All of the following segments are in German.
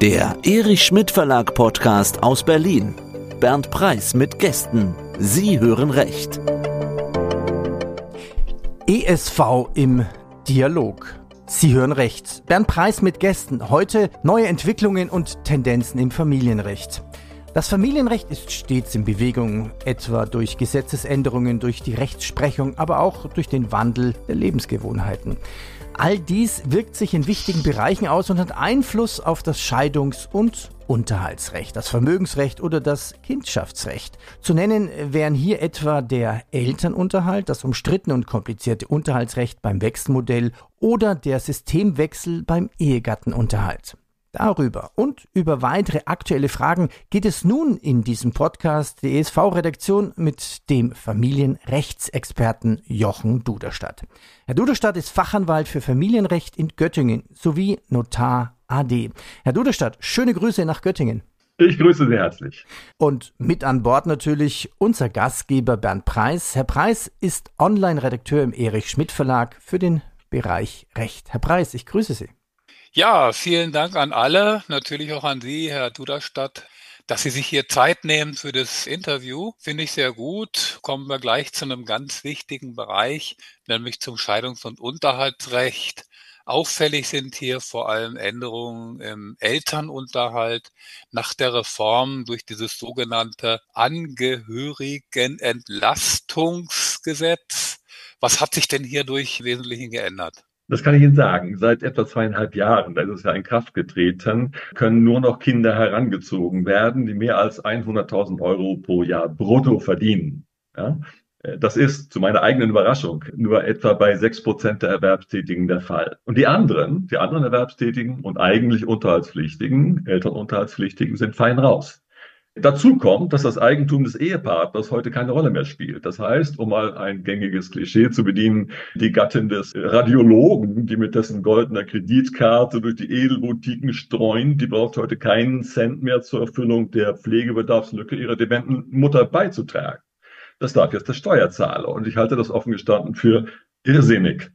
Der Erich Schmidt Verlag Podcast aus Berlin. Bernd Preis mit Gästen. Sie hören recht. ESV im Dialog. Sie hören recht. Bernd Preis mit Gästen. Heute neue Entwicklungen und Tendenzen im Familienrecht. Das Familienrecht ist stets in Bewegung, etwa durch Gesetzesänderungen, durch die Rechtsprechung, aber auch durch den Wandel der Lebensgewohnheiten. All dies wirkt sich in wichtigen Bereichen aus und hat Einfluss auf das Scheidungs- und Unterhaltsrecht, das Vermögensrecht oder das Kindschaftsrecht. Zu nennen wären hier etwa der Elternunterhalt, das umstrittene und komplizierte Unterhaltsrecht beim Wechselmodell oder der Systemwechsel beim Ehegattenunterhalt. Darüber und über weitere aktuelle Fragen geht es nun in diesem Podcast der ESV-Redaktion mit dem Familienrechtsexperten Jochen Duderstadt. Herr Duderstadt ist Fachanwalt für Familienrecht in Göttingen sowie Notar AD. Herr Duderstadt, schöne Grüße nach Göttingen. Ich grüße Sie herzlich. Und mit an Bord natürlich unser Gastgeber Bernd Preis. Herr Preis ist Online-Redakteur im Erich Schmidt Verlag für den Bereich Recht. Herr Preis, ich grüße Sie. Ja, vielen Dank an alle, natürlich auch an Sie, Herr Duderstadt, dass Sie sich hier Zeit nehmen für das Interview. Finde ich sehr gut. Kommen wir gleich zu einem ganz wichtigen Bereich, nämlich zum Scheidungs- und Unterhaltsrecht. Auffällig sind hier vor allem Änderungen im Elternunterhalt nach der Reform durch dieses sogenannte Angehörigenentlastungsgesetz. Was hat sich denn hierdurch im Wesentlichen geändert? Das kann ich Ihnen sagen. Seit etwa 2,5 Jahren, da ist es ja in Kraft getreten, können nur noch Kinder herangezogen werden, die mehr als 100.000 Euro pro Jahr brutto verdienen. Ja? Das ist zu meiner eigenen Überraschung nur etwa bei 6% der Erwerbstätigen der Fall. Und die anderen Erwerbstätigen und eigentlich Unterhaltspflichtigen, Elternunterhaltspflichtigen, sind fein raus. Dazu kommt, dass das Eigentum des Ehepartners heute keine Rolle mehr spielt. Das heißt, um mal ein gängiges Klischee zu bedienen, die Gattin des Radiologen, die mit dessen goldener Kreditkarte durch die Edelboutiquen streunt, die braucht heute keinen Cent mehr zur Erfüllung der Pflegebedarfslücke ihrer dementen Mutter beizutragen. Das darf jetzt der Steuerzahler. Und ich halte das offen gestanden für irrsinnig.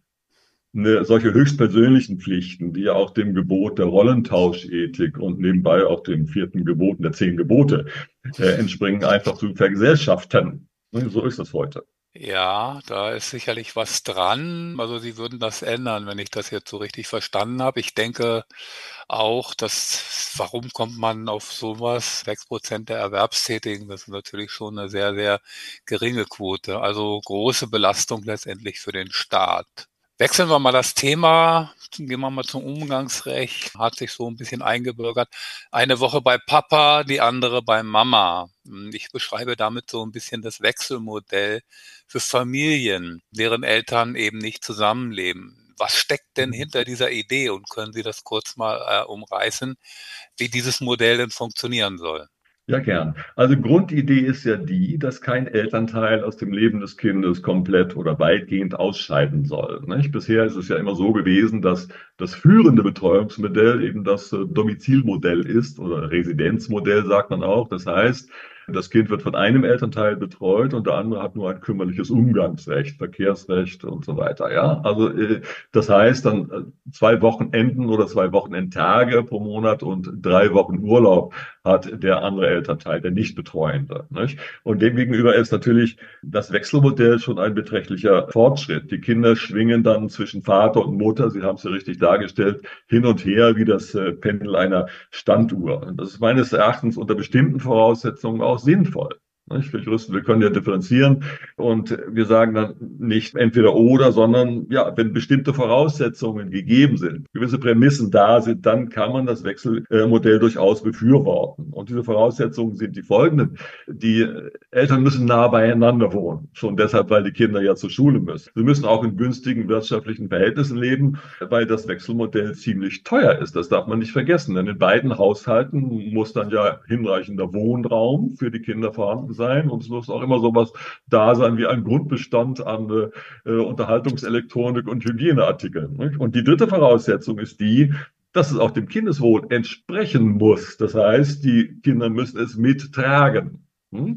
Solche höchstpersönlichen Pflichten, die ja auch dem Gebot der Rollentauschethik und nebenbei auch den 4. Geboten der 10 Gebote entspringen, einfach zu vergesellschaften. So ist das heute. Ja, da ist sicherlich was dran. Also Sie würden das ändern, wenn ich das jetzt so richtig verstanden habe. Ich denke auch, warum kommt man auf sowas? 6% der Erwerbstätigen, das ist natürlich schon eine sehr, sehr geringe Quote. Also große Belastung letztendlich für den Staat. Wechseln wir mal das Thema, gehen wir mal zum Umgangsrecht, hat sich so ein bisschen eingebürgert. Eine Woche bei Papa, die andere bei Mama. Ich beschreibe damit so ein bisschen das Wechselmodell für Familien, deren Eltern eben nicht zusammenleben. Was steckt denn hinter dieser Idee und können Sie das kurz mal umreißen, wie dieses Modell denn funktionieren soll? Ja, gern. Also Grundidee ist ja die, dass kein Elternteil aus dem Leben des Kindes komplett oder weitgehend ausscheiden soll. Nicht? Bisher ist es ja immer so gewesen, dass das führende Betreuungsmodell eben das Domizilmodell ist oder Residenzmodell sagt man auch. Das heißt, das Kind wird von einem Elternteil betreut und der andere hat nur ein kümmerliches Umgangsrecht, Verkehrsrecht und so weiter. Ja, also das heißt dann 2 Wochenenden oder 2 Wochenendtage pro Monat und 3 Wochen Urlaub hat der andere Elternteil, der Nicht-Betreuende. Nicht? Und demgegenüber ist natürlich das Wechselmodell schon ein beträchtlicher Fortschritt. Die Kinder schwingen dann zwischen Vater und Mutter, Sie haben es ja richtig dargestellt, hin und her wie das Pendel einer Standuhr. Und das ist meines Erachtens unter bestimmten Voraussetzungen auch sinnvoll. Wir können ja differenzieren und wir sagen dann nicht entweder oder, sondern ja, wenn bestimmte Voraussetzungen gegeben sind, gewisse Prämissen da sind, dann kann man das Wechselmodell durchaus befürworten. Und diese Voraussetzungen sind die folgenden. Die Eltern müssen nah beieinander wohnen, schon deshalb, weil die Kinder ja zur Schule müssen. Sie müssen auch in günstigen wirtschaftlichen Verhältnissen leben, weil das Wechselmodell ziemlich teuer ist. Das darf man nicht vergessen, denn in beiden Haushalten muss dann ja hinreichender Wohnraum für die Kinder vorhanden sein und es muss auch immer sowas da sein wie ein Grundbestand an Unterhaltungselektronik und Hygieneartikeln. Nicht? Und die dritte Voraussetzung ist die, dass es auch dem Kindeswohl entsprechen muss. Das heißt, die Kinder müssen es mittragen.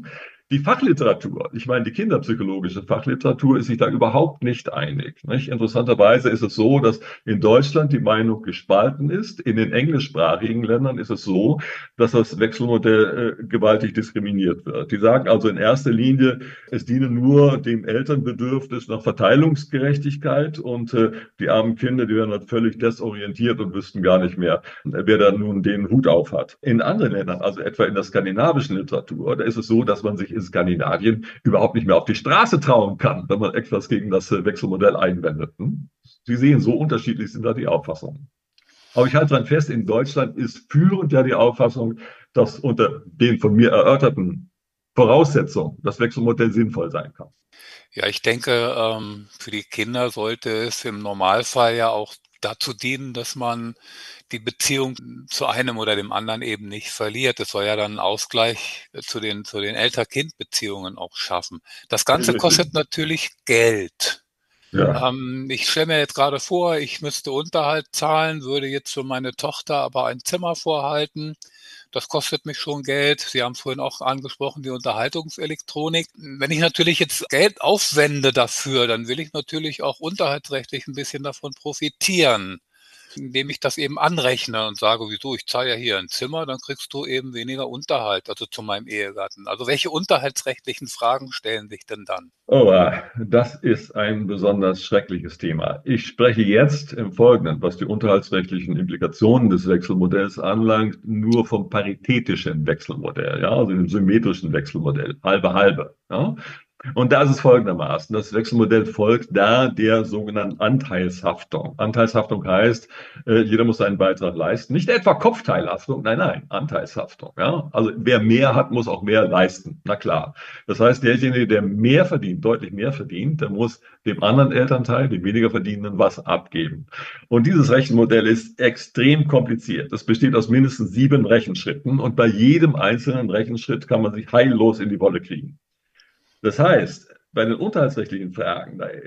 Die Fachliteratur, ich meine, die kinderpsychologische Fachliteratur ist sich da überhaupt nicht einig. Nicht? Interessanterweise ist es so, dass in Deutschland die Meinung gespalten ist. In den englischsprachigen Ländern ist es so, dass das Wechselmodell gewaltig diskriminiert wird. Die sagen also in erster Linie, es diene nur dem Elternbedürfnis nach Verteilungsgerechtigkeit und die armen Kinder, die werden halt völlig desorientiert und wüssten gar nicht mehr, wer da nun den Hut auf hat. In anderen Ländern, also etwa in der skandinavischen Literatur, da ist es so, dass man sich in Skandinavien überhaupt nicht mehr auf die Straße trauen kann, wenn man etwas gegen das Wechselmodell einwendet. Sie sehen, so unterschiedlich sind da die Auffassungen. Aber ich halte daran fest, in Deutschland ist führend ja die Auffassung, dass unter den von mir erörterten Voraussetzungen das Wechselmodell sinnvoll sein kann. Ja, ich denke, für die Kinder sollte es im Normalfall ja auch dazu dienen, dass man die Beziehung zu einem oder dem anderen eben nicht verliert. Es soll ja dann einen Ausgleich zu den Elter-Kind-Beziehungen auch schaffen. Das Ganze kostet natürlich Geld. Ja. Ich stelle mir jetzt gerade vor, ich müsste Unterhalt zahlen, würde jetzt für meine Tochter aber ein Zimmer vorhalten. Das kostet mich schon Geld. Sie haben es vorhin auch angesprochen, die Unterhaltungselektronik. Wenn ich natürlich jetzt Geld aufwende dafür, dann will ich natürlich auch unterhaltsrechtlich ein bisschen davon profitieren, indem ich das eben anrechne und sage, wieso, ich zahle ja hier ein Zimmer, dann kriegst du eben weniger Unterhalt, also zu meinem Ehegatten. Also welche unterhaltsrechtlichen Fragen stellen sich denn dann? Oh, das ist ein besonders schreckliches Thema. Ich spreche jetzt im Folgenden, was die unterhaltsrechtlichen Implikationen des Wechselmodells anlangt, nur vom paritätischen Wechselmodell, ja, also dem symmetrischen Wechselmodell, halbe halbe, ja. Und da ist es folgendermaßen. Das Wechselmodell folgt da der sogenannten Anteilshaftung. Anteilshaftung heißt, jeder muss seinen Beitrag leisten. Nicht etwa Kopfteilhaftung, nein, nein, Anteilshaftung. Ja? Also wer mehr hat, muss auch mehr leisten. Na klar. Das heißt, derjenige, der mehr verdient, deutlich mehr verdient, der muss dem anderen Elternteil, dem weniger verdienenden, was abgeben. Und dieses Rechenmodell ist extrem kompliziert. Es besteht aus mindestens 7 Rechenschritten und bei jedem einzelnen Rechenschritt kann man sich heillos in die Wolle kriegen. Das heißt, bei den unterhaltsrechtlichen Fragen, da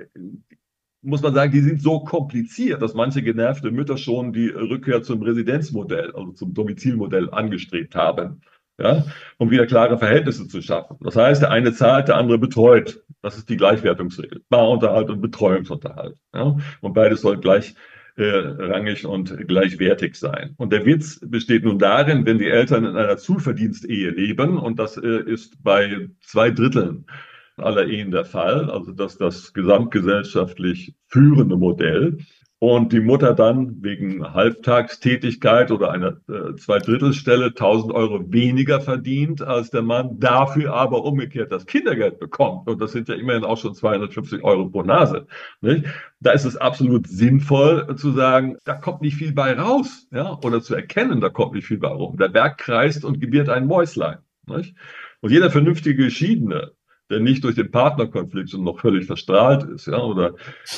muss man sagen, die sind so kompliziert, dass manche genervte Mütter schon die Rückkehr zum Residenzmodell, also zum Domizilmodell angestrebt haben, ja, um wieder klare Verhältnisse zu schaffen. Das heißt, der eine zahlt, der andere betreut. Das ist die Gleichwertungsregel. Barunterhalt und Betreuungsunterhalt. Ja, und beides soll gleichrangig und gleichwertig sein. Und der Witz besteht nun darin, wenn die Eltern in einer Zuverdienstehe leben, und das ist bei 2 Dritteln aller Ehen der Fall, also das gesamtgesellschaftlich führende Modell. Und die Mutter dann wegen Halbtagstätigkeit oder einer Zweidrittelstelle 1.000 Euro weniger verdient als der Mann, dafür aber umgekehrt das Kindergeld bekommt. Und das sind ja immerhin auch schon 250 Euro pro Nase. Nicht? Da ist es absolut sinnvoll zu sagen, da kommt nicht viel bei raus, ja, oder zu erkennen, da kommt nicht viel bei rum. Der Berg kreist und gebiert ein Mäuslein. Nicht? Und jeder vernünftige Geschiedene, der nicht durch den Partnerkonflikt und noch völlig verstrahlt ist, ja, oder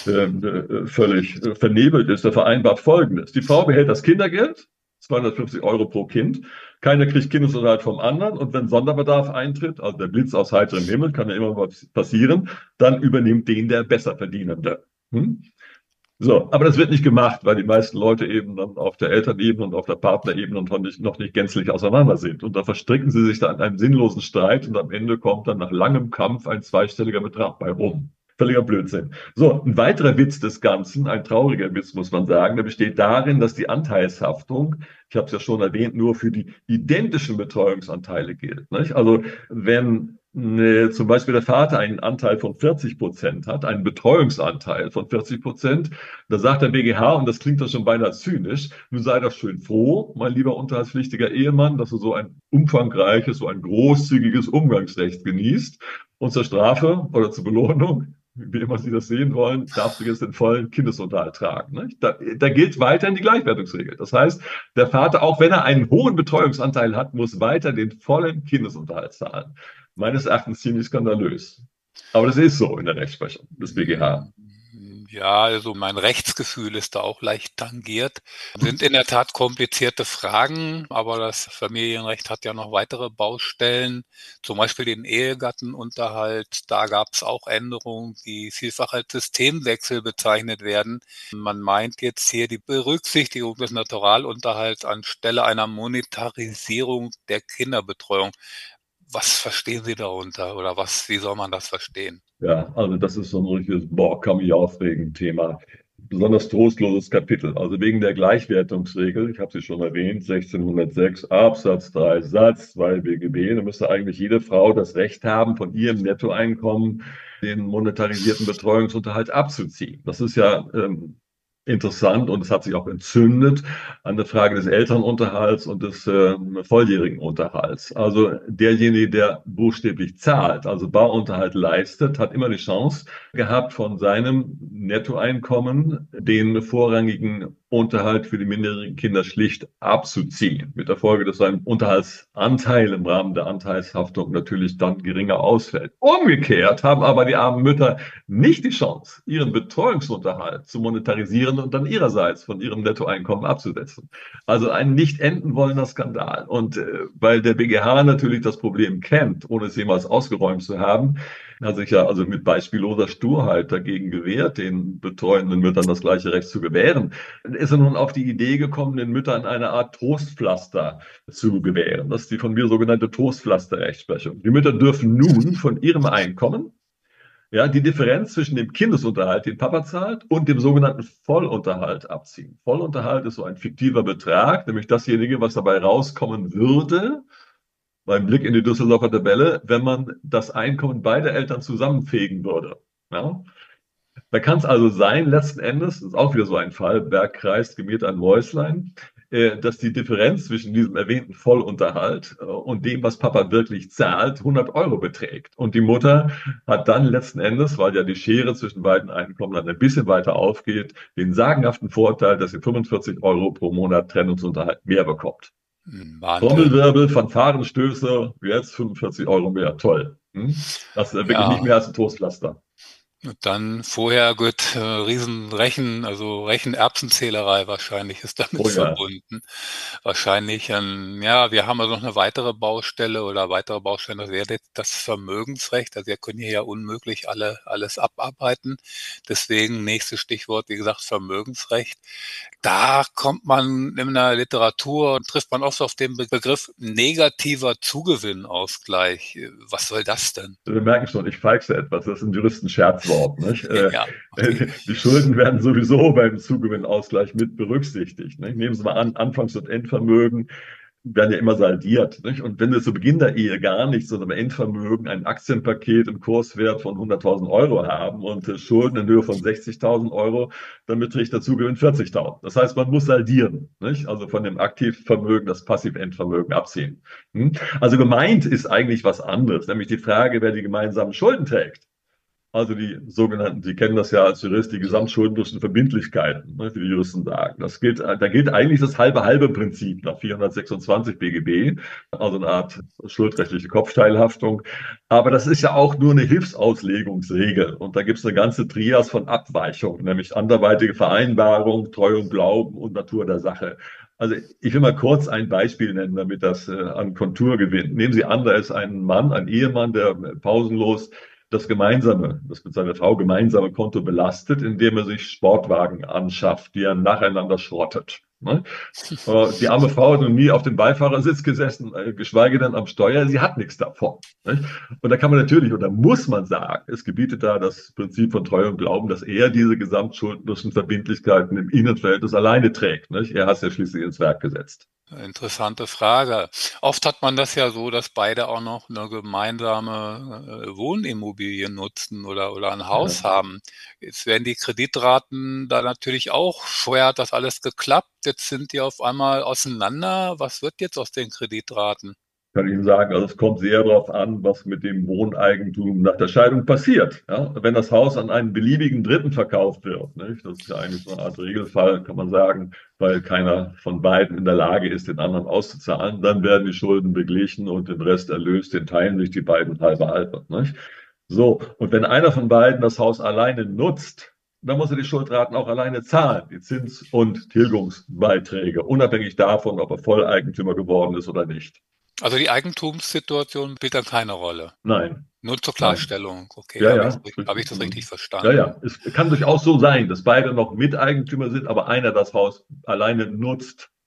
völlig vernebelt ist, der vereinbart Folgendes. Die Frau behält das Kindergeld, 250 Euro pro Kind. Keiner kriegt Kindesunterhalt vom anderen. Und wenn Sonderbedarf eintritt, also der Blitz aus heiterem Himmel, kann ja immer was passieren, dann übernimmt den der Besserverdienende. So, aber das wird nicht gemacht, weil die meisten Leute eben dann auf der Elternebene und auf der Partnerebene noch nicht gänzlich auseinander sind. Und da verstricken sie sich da in einem sinnlosen Streit und am Ende kommt dann nach langem Kampf ein zweistelliger Betrag bei rum. Völliger Blödsinn. So, ein weiterer Witz des Ganzen, ein trauriger Witz, muss man sagen, der besteht darin, dass die Anteilshaftung, ich habe es ja schon erwähnt, nur für die identischen Betreuungsanteile gilt. Nicht? Also wenn zum Beispiel der Vater einen Anteil von 40% hat, einen Betreuungsanteil von 40%, da sagt der BGH, und das klingt doch schon beinahe zynisch, nun sei doch schön froh, mein lieber unterhaltspflichtiger Ehemann, dass du so ein umfangreiches, so ein großzügiges Umgangsrecht genießt. Und zur Strafe oder zur Belohnung, wie immer Sie das sehen wollen, darfst du jetzt den vollen Kindesunterhalt tragen. Nicht? Da gilt weiterhin die Gleichwertungsregel. Das heißt, der Vater, auch wenn er einen hohen Betreuungsanteil hat, muss weiter den vollen Kindesunterhalt zahlen. Meines Erachtens ziemlich skandalös. Aber das ist so in der Rechtsprechung des BGH. Ja, also mein Rechtsgefühl ist da auch leicht tangiert. Sind in der Tat komplizierte Fragen, aber das Familienrecht hat ja noch weitere Baustellen, zum Beispiel den Ehegattenunterhalt. Da gab es auch Änderungen, die vielfach als Systemwechsel bezeichnet werden. Man meint jetzt hier die Berücksichtigung des Naturalunterhalts anstelle einer Monetarisierung der Kinderbetreuung. Was verstehen Sie darunter oder wie soll man das verstehen? Ja, also das ist so ein richtiges, boah, kann mich aufregen Thema. Besonders trostloses Kapitel. Also wegen der Gleichwertungsregel, ich habe sie schon erwähnt, 1606 Absatz 3 Satz 2 BGB, da müsste eigentlich jede Frau das Recht haben, von ihrem Nettoeinkommen den monetarisierten Betreuungsunterhalt abzuziehen. Das ist ja interessant und es hat sich auch entzündet an der Frage des Elternunterhalts und des volljährigen Unterhalts. Also derjenige, der buchstäblich zahlt, also Bauunterhalt leistet, hat immer die Chance gehabt, von seinem Nettoeinkommen den vorrangigen Unterhalt für die minderjährigen Kinder schlicht abzuziehen. Mit der Folge, dass sein Unterhaltsanteil im Rahmen der Anteilshaftung natürlich dann geringer ausfällt. Umgekehrt haben aber die armen Mütter nicht die Chance, ihren Betreuungsunterhalt zu monetarisieren und dann ihrerseits von ihrem Nettoeinkommen abzusetzen. Also ein nicht enden wollender Skandal. Und weil der BGH natürlich das Problem kennt, ohne es jemals ausgeräumt zu haben, hat sich ja also mit beispielloser Sturheit dagegen gewehrt, den betreuenden Müttern das gleiche Recht zu gewähren, ist er nun auf die Idee gekommen, den Müttern eine Art Trostpflaster zu gewähren. Das ist die von mir sogenannte Trostpflaster-Rechtsprechung. Die Mütter dürfen nun von ihrem Einkommen die Differenz zwischen dem Kindesunterhalt, den Papa zahlt, und dem sogenannten Vollunterhalt abziehen. Vollunterhalt ist so ein fiktiver Betrag, nämlich dasjenige, was dabei rauskommen würde, beim Blick in die Düsseldorfer Tabelle, wenn man das Einkommen beider Eltern zusammenfegen würde. Ja? Da kann es also sein, letzten Endes, das ist auch wieder so ein Fall, Berg kreist, gemäht ein Mäuslein, dass die Differenz zwischen diesem erwähnten Vollunterhalt und dem, was Papa wirklich zahlt, 100 Euro beträgt. Und die Mutter hat dann letzten Endes, weil ja die Schere zwischen beiden Einkommen dann ein bisschen weiter aufgeht, den sagenhaften Vorteil, dass sie 45 Euro pro Monat Trennungsunterhalt mehr bekommt. Trommelwirbel, Fanfarenstöße, jetzt 45 Euro mehr, toll. Das ist wirklich nicht mehr als ein Toastpflaster. Und dann vorher gut, Rechenerbsenzählerei wahrscheinlich ist damit verbunden. Wahrscheinlich, wir haben also noch eine weitere Baustelle, das wäre das Vermögensrecht. Also wir können hier ja unmöglich alles abarbeiten. Deswegen nächstes Stichwort, wie gesagt, Vermögensrecht. Da kommt man in der Literatur, trifft man oft auf den Begriff negativer Zugewinnausgleich. Was soll das denn? Wir merken schon, ich feixe etwas. Das ist ein Juristenscherzwort. Nicht? Ja, okay. Die Schulden werden sowieso beim Zugewinnausgleich mit berücksichtigt. Nicht? Nehmen Sie mal an, Anfangs- und Endvermögen werden ja immer saldiert. Nicht? Und wenn wir zu Beginn der Ehe gar nichts, sondern im Endvermögen ein Aktienpaket im Kurswert von 100.000 Euro haben und Schulden in Höhe von 60.000 Euro, dann beträgt der Zugewinn 40.000. Das heißt, man muss saldieren, nicht? Also von dem Aktivvermögen das Passivendvermögen abziehen. Also gemeint ist eigentlich was anderes, nämlich die Frage, wer die gemeinsamen Schulden trägt. Also die sogenannten, Sie kennen das ja als Jurist, die gesamtschuldnerischen Verbindlichkeiten, wie die Juristen sagen. Da gilt eigentlich das Halbe-Halbe-Prinzip nach 426 BGB, also eine Art schuldrechtliche Kopfteilhaftung. Aber das ist ja auch nur eine Hilfsauslegungsregel. Und da gibt es eine ganze Trias von Abweichungen, nämlich anderweitige Vereinbarung, Treu und Glauben und Natur der Sache. Also ich will mal kurz ein Beispiel nennen, damit das an Kontur gewinnt. Nehmen Sie an, da ist ein Mann, ein Ehemann, der pausenlos das mit seiner Frau gemeinsame Konto belastet, indem er sich Sportwagen anschafft, die er nacheinander schrottet. Die arme Frau hat noch nie auf dem Beifahrersitz gesessen, geschweige denn am Steuer. Sie hat nichts davon. Und da kann man natürlich oder muss man sagen, es gebietet da das Prinzip von Treu und Glauben, dass er diese gesamtschuldnerischen Verbindlichkeiten im Innenverhältnis alleine trägt. Er hat es ja schließlich ins Werk gesetzt. Interessante Frage. Oft hat man das ja so, dass beide auch noch eine gemeinsame Wohnimmobilie nutzen oder ein Haus haben. Jetzt werden die Kreditraten da natürlich auch, vorher hat das alles geklappt, jetzt sind die auf einmal auseinander. Was wird jetzt aus den Kreditraten? Kann ich Ihnen sagen, also es kommt sehr darauf an, was mit dem Wohneigentum nach der Scheidung passiert. Ja? Wenn das Haus an einen beliebigen Dritten verkauft wird, nicht? Das ist ja eigentlich so eine Art Regelfall, kann man sagen, weil keiner von beiden in der Lage ist, den anderen auszuzahlen, dann werden die Schulden beglichen und den Rest erlöst, den teilen sich die beiden halbe. Nicht? So, und wenn einer von beiden das Haus alleine nutzt, dann muss er die Schuldraten auch alleine zahlen, die Zins- und Tilgungsbeiträge, unabhängig davon, ob er Volleigentümer geworden ist oder nicht. Also die Eigentumssituation spielt dann keine Rolle? Nein. Nur zur Klarstellung, okay, habe ich das richtig verstanden? Ja, es kann durchaus so sein, dass beide noch Miteigentümer sind, aber einer das Haus alleine nutzt.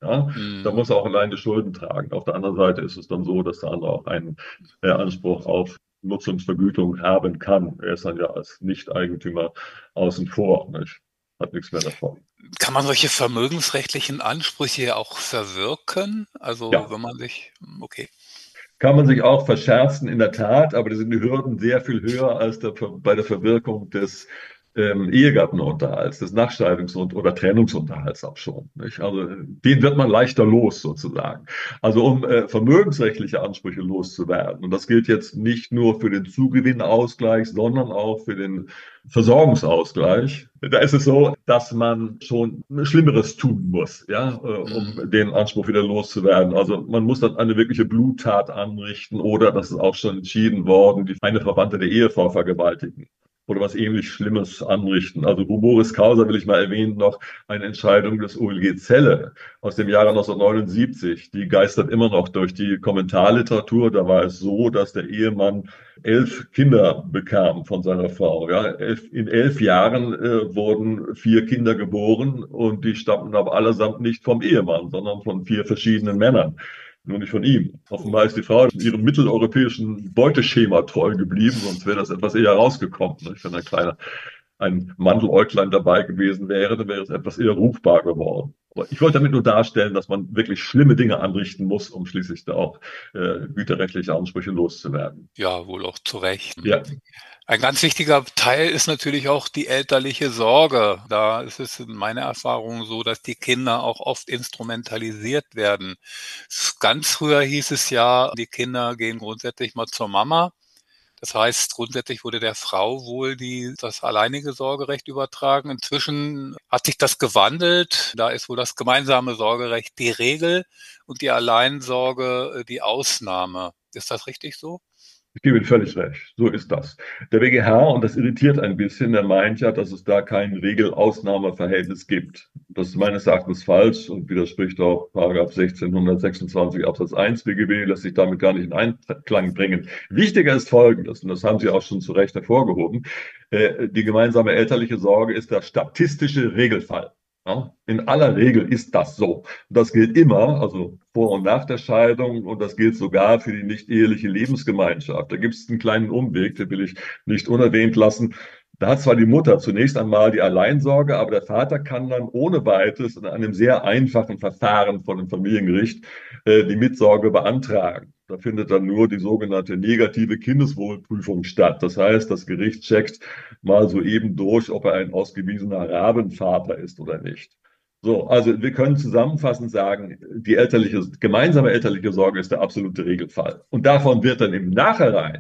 Ja, da Mhm. muss er auch allein die Schulden tragen. Auf der anderen Seite ist es dann so, dass der andere auch einen Anspruch auf Nutzungsvergütung haben kann. Er ist dann ja als Nicht-Eigentümer außen vor, nicht? Hat nichts mehr davon. Kann man solche vermögensrechtlichen Ansprüche ja auch verwirken? Also, Ja, wenn man sich okay. kann man sich auch verscherzen, in der Tat, aber da sind die Hürden sehr viel höher als bei der Verwirkung des Ehegattenunterhalts, des oder Trennungsunterhalts auch schon. Nicht? Also den wird man leichter los sozusagen. Also um vermögensrechtliche Ansprüche loszuwerden. Und das gilt jetzt nicht nur für den Zugewinnausgleich, sondern auch für den Versorgungsausgleich. Da ist es so, dass man schon Schlimmeres tun muss, ja, um Mhm. den Anspruch wieder loszuwerden. Also man muss dann eine wirkliche Bluttat anrichten oder, das ist auch schon entschieden worden, eine Verwandte der Ehefrau vergewaltigen oder was ähnlich Schlimmes anrichten. Also Humoris Causa will ich mal erwähnen noch, eine Entscheidung des OLG Celle aus dem Jahre 1979. Die geistert immer noch durch die Kommentarliteratur. Da war es so, dass der Ehemann 11 Kinder bekam von seiner Frau. Ja, in 11 Jahren wurden 4 Kinder geboren und die stammten aber allesamt nicht vom Ehemann, sondern von 4 verschiedenen Männern. Nur nicht von ihm. Offenbar ist die Frau ihrem mitteleuropäischen Beuteschema treu geblieben, sonst wäre das etwas eher rausgekommen. Nicht? Wenn ein Mandeläuglein dabei gewesen wäre, dann wäre es etwas eher ruchbar geworden. Aber ich wollte damit nur darstellen, dass man wirklich schlimme Dinge anrichten muss, um schließlich da auch güterrechtliche Ansprüche loszuwerden. Ja, wohl auch zu Recht. Ja, Ein ganz wichtiger Teil ist natürlich auch die elterliche Sorge. Da ist es in meiner Erfahrung so, dass die Kinder auch oft instrumentalisiert werden. Ganz früher hieß es ja, die Kinder gehen grundsätzlich mal zur Mama. Das heißt, grundsätzlich wurde der Frau wohl das alleinige Sorgerecht übertragen. Inzwischen hat sich das gewandelt. Da ist wohl das gemeinsame Sorgerecht die Regel und die Alleinsorge die Ausnahme. Ist das richtig so? ich gebe Ihnen völlig recht. So ist das. Der BGH, und das irritiert ein bisschen, der meint ja, dass es da kein Regel-Ausnahme-Verhältnis gibt. Das ist meines Erachtens falsch und widerspricht auch Paragraph 1626 Absatz 1 BGB, lässt sich damit gar nicht in Einklang bringen. Wichtiger ist Folgendes, und das haben Sie auch schon zu Recht hervorgehoben. Die gemeinsame elterliche Sorge ist der statistische Regelfall. Ja, in aller Regel ist das so. Das gilt immer, also vor und nach der Scheidung, und das gilt sogar für die nicht-eheliche Lebensgemeinschaft. Da gibt es einen kleinen Umweg, den will ich nicht unerwähnt lassen. Da hat zwar die Mutter zunächst einmal die Alleinsorge, aber der Vater kann dann ohne weiteres in einem sehr einfachen Verfahren vor dem Familiengericht die Mitsorge beantragen. Da findet dann nur die sogenannte negative Kindeswohlprüfung statt. Das heißt, das Gericht checkt mal so eben durch, ob er ein ausgewiesener Rabenvater ist oder nicht. So, also wir können zusammenfassend sagen, die gemeinsame elterliche Sorge ist der absolute Regelfall. Und davon wird dann im Nachhinein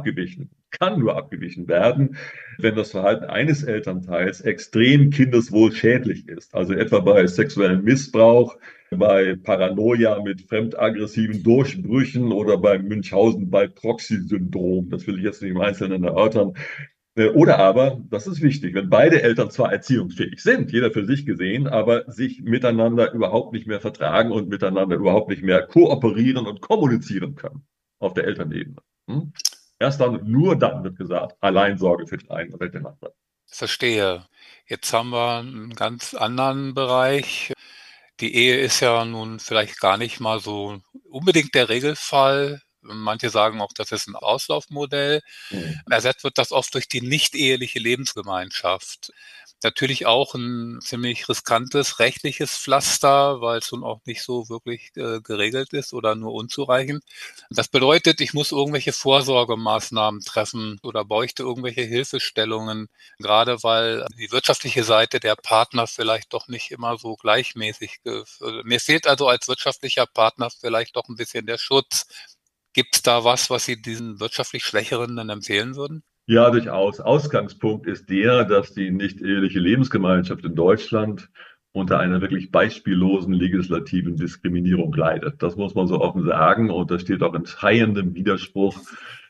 kann nur abgewichen werden, wenn das Verhalten eines Elternteils extrem kindeswohlschädlich ist. Also etwa bei sexuellem Missbrauch, bei Paranoia mit fremdaggressiven Durchbrüchen oder bei Münchhausen bei Proxy-Syndrom. Das will ich jetzt nicht im Einzelnen erörtern. Oder aber, das ist wichtig, wenn beide Eltern zwar erziehungsfähig sind, jeder für sich gesehen, aber sich miteinander überhaupt nicht mehr vertragen und miteinander überhaupt nicht mehr kooperieren und kommunizieren können auf der Elternebene. Hm? Erst dann, nur dann wird gesagt, Alleinsorge für den einen oder den anderen. Verstehe. Jetzt haben wir einen ganz anderen Bereich. Die Ehe ist ja nun vielleicht gar nicht mal so unbedingt der Regelfall. Manche sagen auch, das ist ein Auslaufmodell. Hm. Ersetzt wird das oft durch die nicht-eheliche Lebensgemeinschaft. Natürlich auch ein ziemlich riskantes rechtliches Pflaster, weil es nun auch nicht so wirklich geregelt ist oder nur unzureichend. Das bedeutet, ich muss irgendwelche Vorsorgemaßnahmen treffen oder bräuchte irgendwelche Hilfestellungen, gerade weil die wirtschaftliche Seite der Partner vielleicht doch nicht immer so gleichmäßig. Mir fehlt also als wirtschaftlicher Partner vielleicht doch ein bisschen der Schutz. Gibt es da was Sie diesen wirtschaftlich Schwächeren dann empfehlen würden? Ja, durchaus. Ausgangspunkt ist der, dass die nicht-eheliche Lebensgemeinschaft in Deutschland unter einer wirklich beispiellosen legislativen Diskriminierung leidet. Das muss man so offen sagen. Und das steht auch in schreiendem Widerspruch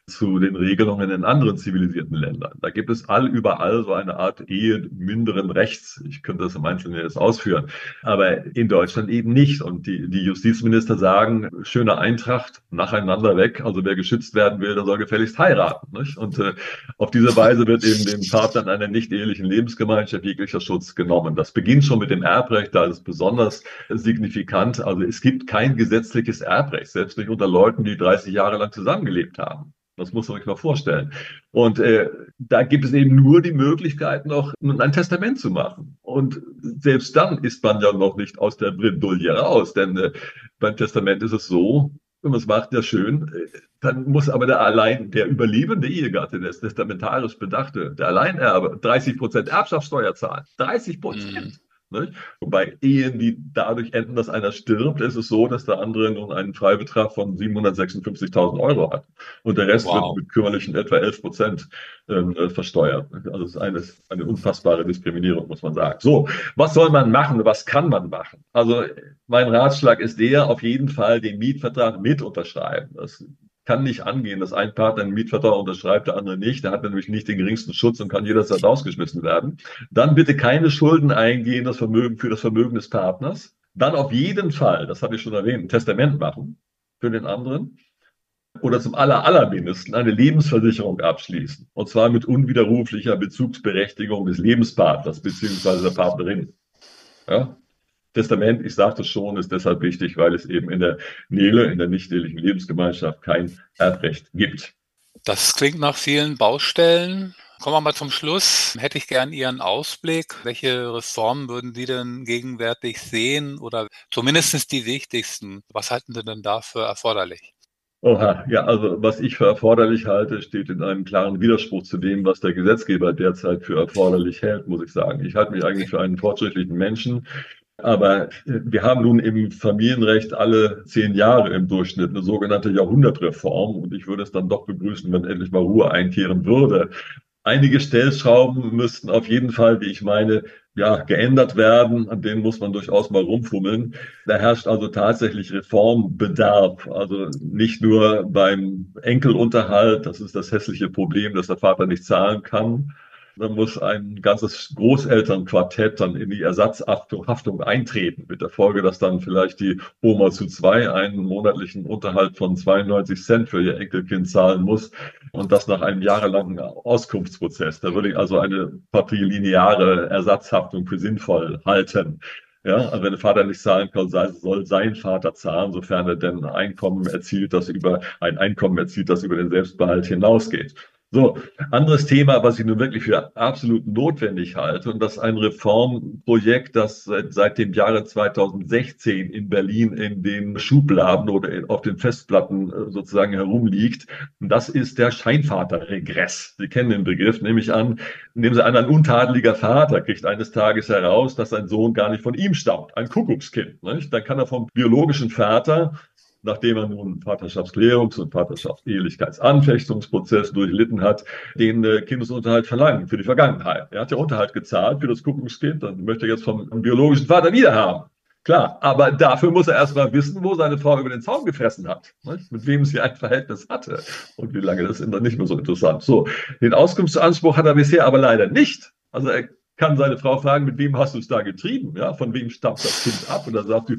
zu den Regelungen in anderen zivilisierten Ländern. Da gibt es überall so eine Art Ehe minderen Rechts. Ich könnte das im Einzelnen jetzt ausführen, aber in Deutschland eben nicht. Und die Justizminister sagen, schöne Eintracht, nacheinander weg. Also wer geschützt werden will, der soll gefälligst heiraten. Nicht? Und auf diese Weise wird eben den Partnern einer nicht ehelichen Lebensgemeinschaft jeglicher Schutz genommen. Das beginnt schon mit dem Erbrecht, da ist es besonders signifikant. Also es gibt kein gesetzliches Erbrecht, selbst nicht unter Leuten, die 30 Jahre lang zusammengelebt haben. Das muss man sich mal vorstellen. Und da gibt es eben nur die Möglichkeit, noch ein Testament zu machen. Und selbst dann ist man ja noch nicht aus der Bredouille raus. Denn beim Testament ist es so, wenn man es macht, ja schön, dann muss aber der überlebende Ehegatte, der testamentarisch Bedachte, der Alleinerbe, 30% Erbschaftssteuer zahlen. 30%. Nicht? Wobei Ehen, die dadurch enden, dass einer stirbt, ist es so, dass der andere nun einen Freibetrag von 756.000 Euro hat. Und der Rest wird mit kümmerlichen etwa 11% versteuert. Also es ist eine unfassbare Diskriminierung, muss man sagen. So, was soll man machen? Was kann man machen? Also mein Ratschlag ist auf jeden Fall den Mietvertrag mit unterschreiben. Das kann nicht angehen, dass ein Partner einen Mietvertrag unterschreibt, der andere nicht. Der hat nämlich nicht den geringsten Schutz und kann jederzeit rausgeschmissen werden. Dann bitte keine Schulden eingehen, für das Vermögen des Partners. Dann auf jeden Fall, das habe ich schon erwähnt, ein Testament machen für den anderen. Oder zum allermindesten eine Lebensversicherung abschließen. Und zwar mit unwiderruflicher Bezugsberechtigung des Lebenspartners bzw. der Partnerin. Ja? Testament, ich sagte es schon, ist deshalb wichtig, weil es eben in der Nele, in der nicht-ehelichen Lebensgemeinschaft, kein Erbrecht gibt. Das klingt nach vielen Baustellen. Kommen wir mal zum Schluss. Hätte ich gern Ihren Ausblick. Welche Reformen würden Sie denn gegenwärtig sehen oder zumindest die wichtigsten? Was halten Sie denn da für erforderlich? Oha, ja, also was ich für erforderlich halte, steht in einem klaren Widerspruch zu dem, was der Gesetzgeber derzeit für erforderlich hält, muss ich sagen. Ich halte mich eigentlich für einen fortschrittlichen Menschen. Aber wir haben nun im Familienrecht alle 10 Jahre im Durchschnitt eine sogenannte Jahrhundertreform. Und ich würde es dann doch begrüßen, wenn endlich mal Ruhe einkehren würde. Einige Stellschrauben müssten auf jeden Fall, wie ich meine, geändert werden. An denen muss man durchaus mal rumfummeln. Da herrscht also tatsächlich Reformbedarf. Also nicht nur beim Enkelunterhalt. Das ist das hässliche Problem, dass der Vater nicht zahlen kann. Dann muss ein ganzes Großelternquartett dann in die Ersatzhaftung eintreten, mit der Folge, dass dann vielleicht die Oma zu 2 einen monatlichen Unterhalt von 92 Cent für ihr Enkelkind zahlen muss und das nach einem jahrelangen Auskunftsprozess. Da würde ich also eine patrilineare Ersatzhaftung für sinnvoll halten. Ja, also wenn der Vater nicht zahlen kann, soll sein Vater zahlen, sofern er denn ein Einkommen erzielt, das über den Selbstbehalt hinausgeht. So, anderes Thema, was ich nun wirklich für absolut notwendig halte, und das ist ein Reformprojekt, das seit dem Jahre 2016 in Berlin in den Schubladen oder auf den Festplatten sozusagen herumliegt. Und das ist der Scheinvaterregress. Sie kennen den Begriff, nehmen Sie an, ein untadeliger Vater kriegt eines Tages heraus, dass sein Sohn gar nicht von ihm stammt, ein Kuckuckskind. Nicht? Dann kann er vom biologischen Vater, nachdem er nun Vaterschaftsklärungs- und Vaterschaftsehelichkeitsanfechtungsprozess durchlitten hat, den Kindesunterhalt verlangen für die Vergangenheit. Er hat ja Unterhalt gezahlt für das Kuckuckskind, dann möchte er jetzt vom biologischen Vater wiederhaben. Klar, aber dafür muss er erstmal wissen, wo seine Frau über den Zaun gefressen hat, nicht? Mit wem sie ein Verhältnis hatte und wie lange. Das ist dann nicht mehr so interessant. So, den Auskunftsanspruch hat er bisher aber leider nicht. Also er kann seine Frau fragen, mit wem hast du es da getrieben? Ja, von wem stammt das Kind ab? Und dann sagt sie,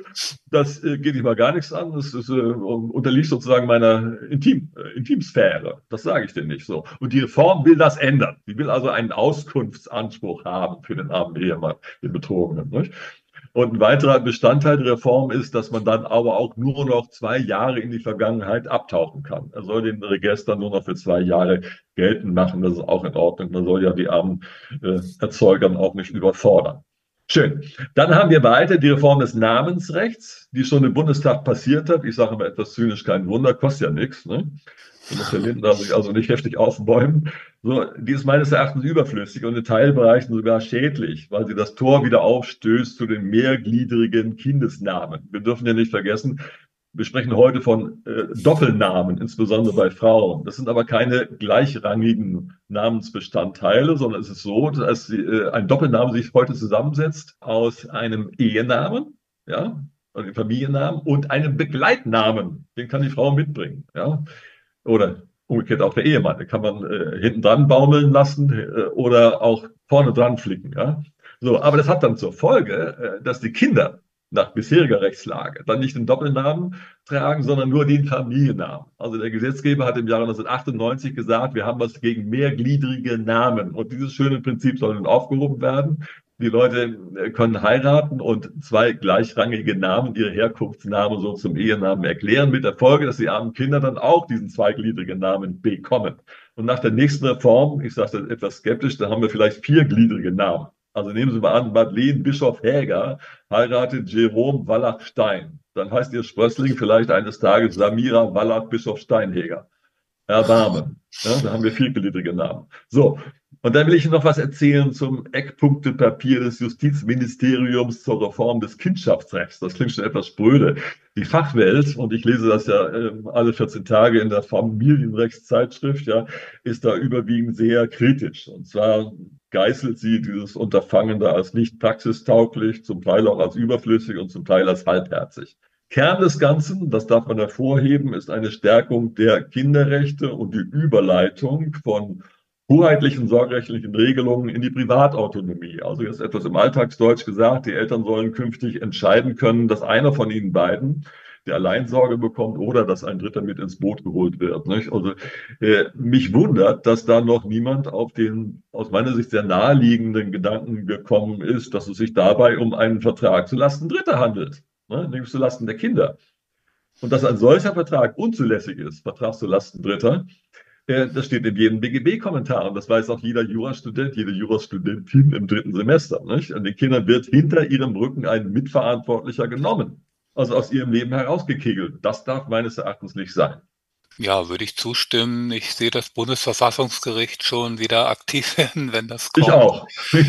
das geht dich mal gar nichts an. Das unterliegt sozusagen meiner Intimsphäre. Das sage ich dir nicht so. Und die Reform will das ändern. Sie will also einen Auskunftsanspruch haben für den armen Ehemann, den Betrogenen. Nicht? Und ein weiterer Bestandteil der Reform ist, dass man dann aber auch nur noch 2 Jahre in die Vergangenheit abtauchen kann. Er soll den Register nur noch für 2 Jahre geltend machen. Das ist auch in Ordnung. Man soll ja die armen Erzeuger auch nicht überfordern. Schön. Dann haben wir weiter die Reform des Namensrechts, die schon im Bundestag passiert hat. Ich sage immer etwas zynisch, kein Wunder, kostet ja nichts. Ne? Da muss der Lindner sich also nicht heftig aufbäumen. So, die ist meines Erachtens überflüssig und in Teilbereichen sogar schädlich, weil sie das Tor wieder aufstößt zu den mehrgliedrigen Kindesnamen. Wir dürfen ja nicht vergessen, wir sprechen heute von Doppelnamen, insbesondere bei Frauen. Das sind aber keine gleichrangigen Namensbestandteile, sondern es ist so, dass ein Doppelname sich heute zusammensetzt aus einem Ehenamen, ja, also dem Familiennamen und einem Begleitnamen. Den kann die Frau mitbringen, ja. Oder Umgekehrt auch der Ehemann, den kann man hinten dran baumeln lassen oder auch vorne dran flicken. Ja? So, aber das hat dann zur Folge, dass die Kinder nach bisheriger Rechtslage dann nicht den Doppelnamen tragen, sondern nur den Familiennamen. Also der Gesetzgeber hat im Jahre 1998 gesagt, wir haben was gegen mehrgliedrige Namen. Und dieses schöne Prinzip soll nun aufgehoben werden. Die Leute können heiraten und zwei gleichrangige Namen, ihre Herkunftsnamen so zum Ehenamen erklären, mit der Folge, dass die armen Kinder dann auch diesen zweigliedrigen Namen bekommen. Und nach der nächsten Reform, ich sage das etwas skeptisch, da haben wir vielleicht viergliedrige Namen. Also nehmen Sie mal an, Madeleine Bischof Häger heiratet Jerome Wallach Stein. Dann heißt ihr Sprössling vielleicht eines Tages Samira Wallach Bischof Steinhäger. Erbarmen. Ja, da haben wir viergliedrige Namen. So. Und dann will ich noch was erzählen zum Eckpunktepapier des Justizministeriums zur Reform des Kindschaftsrechts. Das klingt schon etwas spröde. Die Fachwelt, und ich lese das ja alle 14 Tage in der Familienrechtszeitschrift, ja, ist da überwiegend sehr kritisch. Und zwar geißelt sie dieses Unterfangen da als nicht praxistauglich, zum Teil auch als überflüssig und zum Teil als halbherzig. Kern des Ganzen, das darf man hervorheben, ist eine Stärkung der Kinderrechte und die Überleitung von hoheitlichen sorgerechtlichen Regelungen in die Privatautonomie. Also jetzt etwas im Alltagsdeutsch gesagt, die Eltern sollen künftig entscheiden können, dass einer von ihnen beiden der Alleinsorge bekommt oder dass ein Dritter mit ins Boot geholt wird. Nicht? Also mich wundert, dass da noch niemand auf den aus meiner Sicht sehr naheliegenden Gedanken gekommen ist, dass es sich dabei um einen Vertrag zulasten Dritter handelt, nämlich zulasten der Kinder. Und dass ein solcher Vertrag unzulässig ist, Vertrag zulasten Dritter, das steht in jedem BGB-Kommentar und das weiß auch jeder Jurastudent, jede Jurastudentin im 3. Semester. Nicht? An den Kindern wird hinter ihrem Rücken ein Mitverantwortlicher genommen, also aus ihrem Leben herausgekegelt. Das darf meines Erachtens nicht sein. Ja, würde ich zustimmen. Ich sehe das Bundesverfassungsgericht schon wieder aktiv werden, wenn das kommt. Ich auch.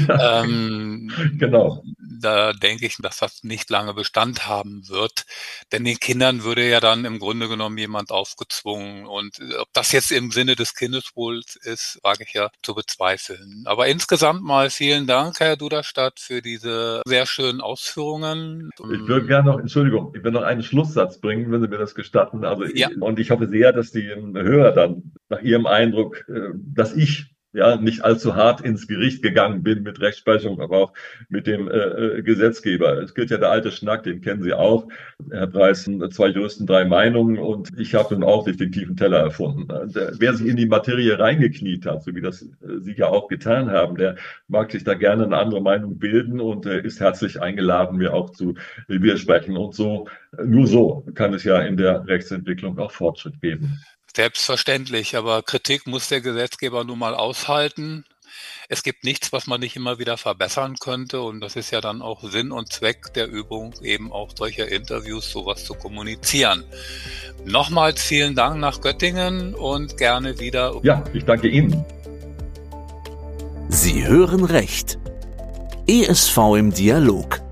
Genau. Da denke ich, dass das nicht lange Bestand haben wird, denn den Kindern würde ja dann im Grunde genommen jemand aufgezwungen. Und ob das jetzt im Sinne des Kindeswohls ist, wage ich ja zu bezweifeln. Aber insgesamt mal vielen Dank, Herr Duderstadt, für diese sehr schönen Ausführungen. Ich würde gerne noch, Entschuldigung, ich will noch einen Schlusssatz bringen, wenn Sie mir das gestatten. Also ja. Und ich hoffe sehr, dass die Hörer dann nach ihrem Eindruck, dass ich ja nicht allzu hart ins Gericht gegangen bin mit Rechtsprechung, aber auch mit dem Gesetzgeber. Es gilt ja der alte Schnack, den kennen Sie auch. Herr Preis, 2 Juristen, 3 Meinungen und ich habe nun auch nicht den tiefen Teller erfunden. Wer sich in die Materie reingekniet hat, so wie das Sie ja auch getan haben, der mag sich da gerne eine andere Meinung bilden und ist herzlich eingeladen, mir auch zu widersprechen. Und so, nur so kann es ja in der Rechtsentwicklung auch Fortschritt geben. Selbstverständlich, aber Kritik muss der Gesetzgeber nun mal aushalten. Es gibt nichts, was man nicht immer wieder verbessern könnte und das ist ja dann auch Sinn und Zweck der Übung, eben auch solcher Interviews sowas zu kommunizieren. Nochmals vielen Dank nach Göttingen und gerne wieder. Ja, ich danke Ihnen. Sie hören Recht. ESV im Dialog.